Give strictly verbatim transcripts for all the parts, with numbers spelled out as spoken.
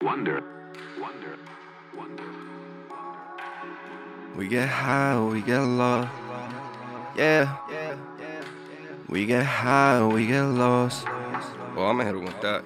wonder, wonder, wonder. We get high, we get lost. Yeah. We get high, we get lost. Oh, I'ma hit him with that.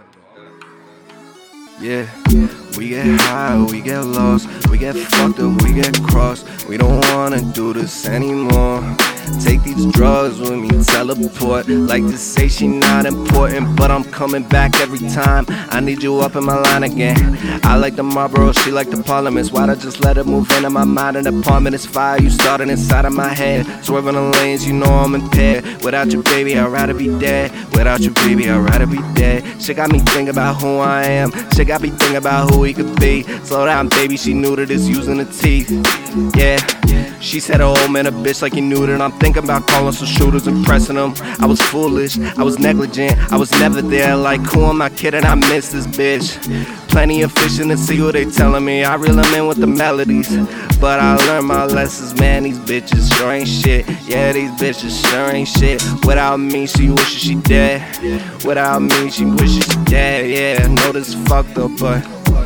Yeah. We get high, we get lost. We get fucked up, we get crossed. We don't wanna do this anymore. Take these drugs with me, teleport. Like to say she not important, but I'm coming back every time. I need you up in my line again. I like the Marlboro, she like the Parliaments. Why'd I just let it move into my mind? An apartment is fire, you started inside of my head. Swerving the lanes, you know I'm impaired. Without you, baby, I'd rather be dead. Without you, baby, I'd rather be dead. She got me thinking about who I am. She got me thinking about who we could be. Slow down, baby, she knew that it's using the teeth. Yeah. She said, oh man, a bitch like you knew that. I'm thinking about calling some shooters and pressing them. I was foolish, I was negligent, I was never there. Like, who am I kidding? I miss this bitch. Plenty of fishing to see what they telling me. I reel them in with the melodies, but I learned my lessons, man. These bitches sure ain't shit. Yeah, these bitches sure ain't shit. Without me, she wishes she dead. Without me, she wishes she dead. Yeah, I know this is fucked up, but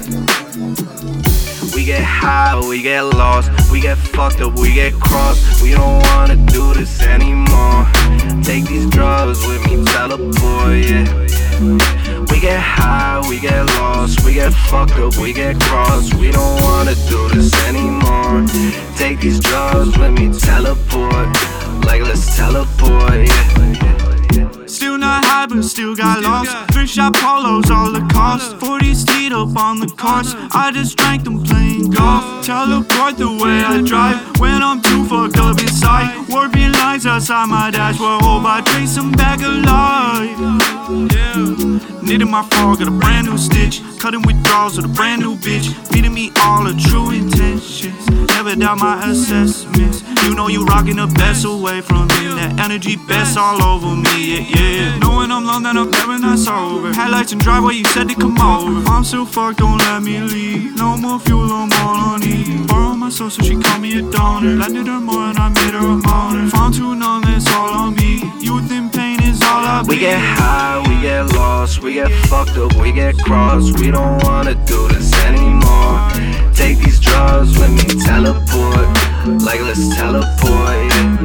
we get high, we get lost. We get fucked up, we get crossed. We don't wanna do this anymore. Take these drugs with me, teleport, yeah. We get high, we get lost. We get fucked up, we get crossed. We don't wanna do this anymore. Take these drugs with me, teleport. Like let's teleport, yeah. Still not high, but still got lost. Three shot polos, all the cost. forties teed up on the course. I just drank them playing golf. Teleport the way I drive when I'm too fucked up inside. Warping lines outside my dashboard. Hope I trace them back alive. Yeah. Knitting my frog, got a brand new stitch. Cutting withdrawals with a brand new bitch. Feeding me all the true intentions. Never doubt my assessments. You know you rocking the best away from me. That energy best all over me, yeah, yeah. Knowing I'm long, that I'm never not sober. Headlights and driveway, you said to come over. I'm still fucked, don't let me leave. No more fuel, I'm all on E. Borrow my soul, so she called me a donor. Landed her more and I made her a moaner. Found too numb, that's all on me. Youth and pain is all I be. We get high, we get lost. We get fucked up, we get crossed. We don't wanna do this anymore. Take these drugs with me, teleport. Like let's teleport, yeah.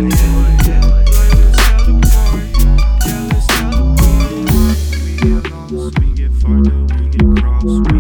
We get fucked up, we get crossed.